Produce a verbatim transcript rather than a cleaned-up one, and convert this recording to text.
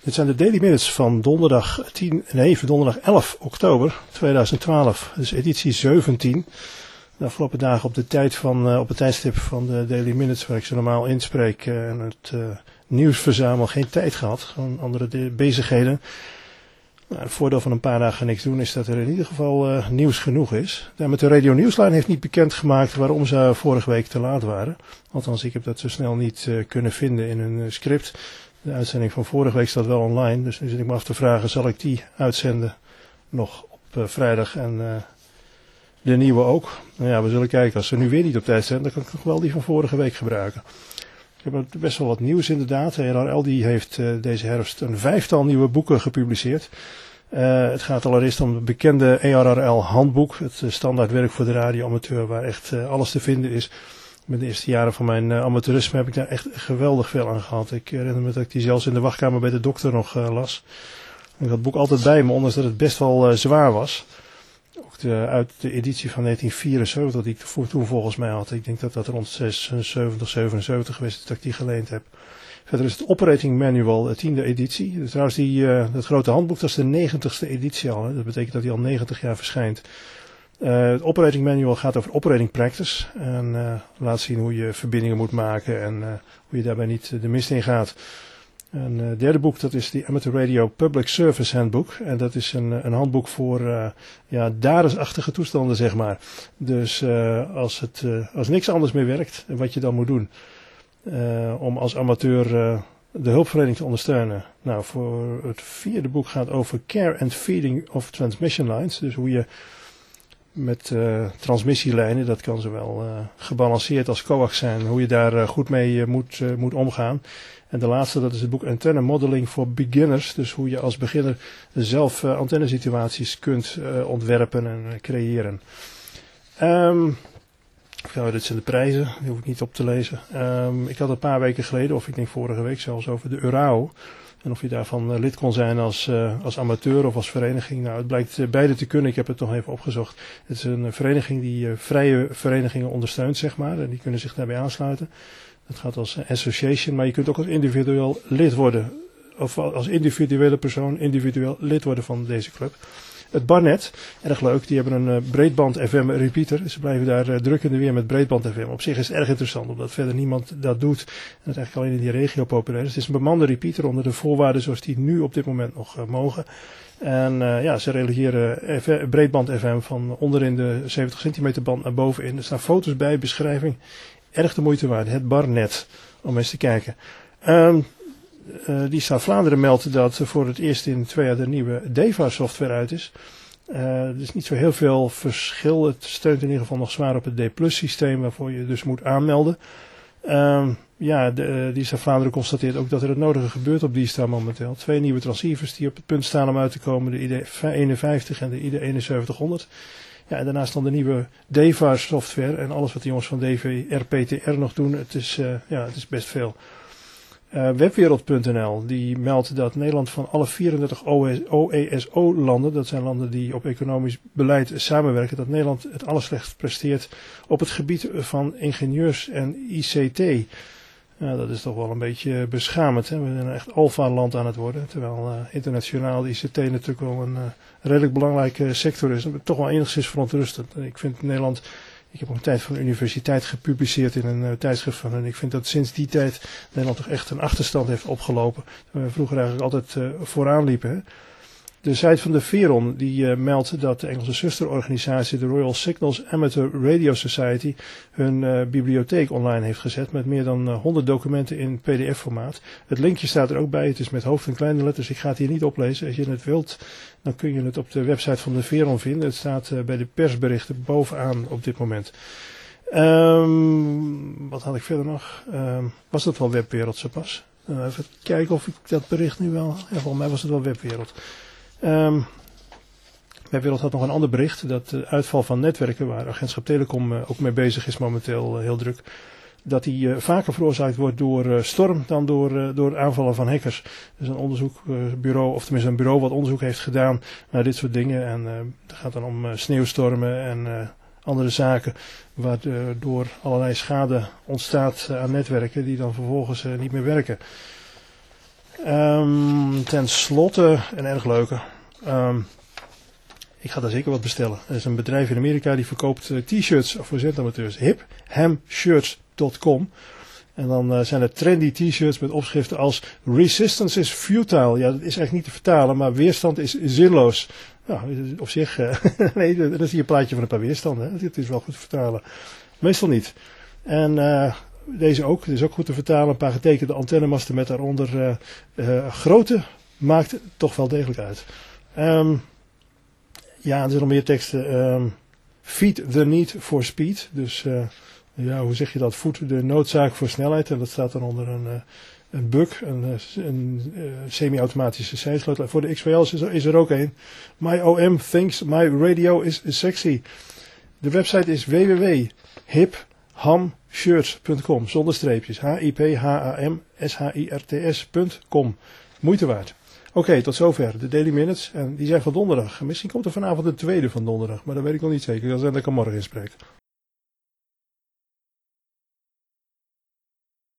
Dit zijn de Daily Minutes van donderdag tien, nee, van donderdag elf oktober tweeduizend twaalf. Dus editie zeventien. De afgelopen dagen op de tijd van, uh, op het tijdstip van de Daily Minutes, waar ik ze normaal inspreek uh, en het uh, nieuws verzamel, geen tijd gehad. Gewoon andere de- bezigheden. Nou, het voordeel van een paar dagen niks doen is dat er in ieder geval uh, nieuws genoeg is. De amateur Radio Nieuwslijn heeft niet bekendgemaakt waarom ze vorige week te laat waren. Althans, ik heb dat zo snel niet uh, kunnen vinden in een uh, script. De uitzending van vorige week staat wel online, dus nu zit ik me af te vragen, zal ik die uitzenden nog op uh, vrijdag en uh, de nieuwe ook? Nou ja, we zullen kijken. Als ze nu weer niet op tijd zijn, dan kan ik nog wel die van vorige week gebruiken. Ik heb best wel wat nieuws inderdaad. E R R L die heeft uh, deze herfst een vijftal nieuwe boeken gepubliceerd. Uh, het gaat allereerst om het bekende E R R L handboek, het uh, standaardwerk voor de radioamateur waar echt uh, alles te vinden is. Met de eerste jaren van mijn uh, amateurisme heb ik daar echt geweldig veel aan gehad. Ik herinner me dat ik die zelfs in de wachtkamer bij de dokter nog uh, las. Ik had het boek altijd bij me, ondanks dat het best wel uh, zwaar was. Ook de, uit de editie van negentien vierenzeventig die ik voor, toen volgens mij had. Ik denk dat dat rond zesenzeventig, zevenenzeventig geweest is dat ik die geleend heb. Verder is het Operating Manual, de tiende editie. Dus trouwens, die, uh, dat grote handboek, dat is de negentigste editie al. Hè. Dat betekent dat hij al negentig jaar verschijnt. Uh, het Operating Manual gaat over operating practice. En uh, laat zien hoe je verbindingen moet maken en uh, hoe je daarbij niet de mist in gaat. En uh, het derde boek, dat is de Amateur Radio Public Service Handbook. En dat is een, een handboek voor uh, ja, daresachtige toestanden, zeg maar. Dus uh, als, het, uh, als niks anders meer werkt, wat je dan moet doen. Uh, om als amateur uh, de hulpverlening te ondersteunen. Nou, voor het vierde boek gaat over Care and Feeding of Transmission Lines. Dus hoe je met uh, transmissielijnen, dat kan zowel uh, gebalanceerd als coax zijn, hoe je daar uh, goed mee uh, moet, uh, moet omgaan. En de laatste, dat is het boek Antenna Modeling for Beginners. Dus hoe je als beginner zelf uh, antennesituaties kunt uh, ontwerpen en uh, creëren. Um, ja, dit zijn de prijzen, die hoef ik niet op te lezen. Um, ik had een paar weken geleden, of ik denk vorige week zelfs, over de Eurao. En of je daarvan uh, lid kon zijn als, uh, als amateur of als vereniging. Nou, het blijkt uh, beide te kunnen. Ik heb het nog even opgezocht. Het is een uh, vereniging die uh, vrije verenigingen ondersteunt, zeg maar. En die kunnen zich daarbij aansluiten. Dat gaat als uh, association, maar je kunt ook als individueel lid worden. Of als individuele persoon individueel lid worden van deze club. Het Barnet, erg leuk, die hebben een uh, breedband F M repeater. Ze blijven daar uh, druk in de weer met breedband F M. Op zich is het erg interessant, omdat verder niemand dat doet. En het eigenlijk alleen in die regio populair is. Het is een bemande repeater onder de voorwaarden zoals die nu op dit moment nog uh, mogen. En uh, ja, ze realiseren F M, breedband F M van onderin de zeventig centimeter band naar bovenin. Er staan foto's bij, beschrijving. Erg de moeite waard, het Barnet, om eens te kijken. Um, Uh, die staat Vlaanderen meldt dat voor het eerst in twee jaar de nieuwe DEVA software uit is. Uh, er is niet zo heel veel verschil. Het steunt in ieder geval nog zwaar op het D plus systeem waarvoor je dus moet aanmelden. Uh, ja, de, uh, die staat Vlaanderen constateert ook dat er het nodige gebeurt op die staat momenteel. Twee nieuwe transceivers die op het punt staan om uit te komen. De I D eenenvijftig en de I D eenenzeventighonderd. Ja, en daarnaast dan de nieuwe DEVA software en alles wat de jongens van D V R P T R nog doen. Het is, uh, ja, het is best veel. Uh, Webwereld punt n l die meldt dat Nederland van alle vierendertig O E S O-landen, dat zijn landen die op economisch beleid samenwerken, dat Nederland het allerslechtst presteert op het gebied van ingenieurs en I C T. Uh, dat is toch wel een beetje beschamend. Hè? We zijn een echt alfa-land aan het worden, terwijl uh, internationaal de I C T natuurlijk wel een uh, redelijk belangrijke sector is. Dat is toch wel enigszins verontrustend. Ik vind Nederland... Ik heb op een tijd van de universiteit gepubliceerd in een uh, tijdschrift van. En ik vind dat sinds die tijd Nederland toch echt een achterstand heeft opgelopen. Waar we vroeger eigenlijk altijd uh, vooraan liepen. Hè. De site van de Veron die uh, meldt dat de Engelse zusterorganisatie de Royal Signals Amateur Radio Society hun uh, bibliotheek online heeft gezet met meer dan uh, honderd documenten in P D F-formaat. Het linkje staat er ook bij. Het is met hoofd- en kleine letters. Ik ga het hier niet oplezen. Als je het wilt, dan kun je het op de website van de Veron vinden. Het staat uh, bij de persberichten bovenaan op dit moment. Um, wat had ik verder nog? Um, was dat wel Webwereld zo pas? Uh, even kijken of ik dat bericht nu wel... Ja, volgens mij was het wel Webwereld. Um, Webwereld had nog een ander bericht. Dat de uitval van netwerken, waar Agentschap Telecom uh, ook mee bezig is momenteel uh, heel druk. Dat die uh, vaker veroorzaakt wordt door uh, storm dan door, uh, door aanvallen van hackers. Dus een onderzoekbureau, of tenminste een bureau wat onderzoek heeft gedaan naar dit soort dingen. En uh, het gaat dan om uh, sneeuwstormen en uh, andere zaken. Waardoor allerlei schade ontstaat uh, aan netwerken die dan vervolgens uh, niet meer werken. Um, Um, ten slotte, een erg leuke. Um, ik ga daar zeker wat bestellen. Er is een bedrijf in Amerika die verkoopt uh, t-shirts voor zetamateurs. hip ham shirts dot com. En dan uh, zijn er trendy t-shirts met opschriften als Resistance is futile. Ja, dat is eigenlijk niet te vertalen, maar weerstand is zinloos. Nou, op zich, uh, nee, dan zie je een plaatje van een paar weerstanden. Dit is wel goed te vertalen. Meestal niet. En uh, deze ook, dit is ook goed te vertalen. Een paar getekende antennemasten met daaronder uh, uh, grootte maakt toch wel degelijk uit. Um, ja, er zijn nog meer teksten. Um, feed the need for speed. Dus uh, ja, hoe zeg je dat? Voed de noodzaak voor snelheid. En dat staat dan onder een, uh, een bug, een, een uh, semi-automatische seinsleutel. Voor de X P L's is er, is er ook een. My O M thinks my radio is sexy. De website is w w w punt hip ham shirts punt com zonder streepjes. H I P H A M S H I R T S punt com. Moeite waard. Oké, okay, tot zover de Daily Minutes. En die zijn van donderdag. Misschien komt er vanavond een tweede van donderdag. Maar dat weet ik nog niet zeker. Dat is dat ik er morgen in spreek.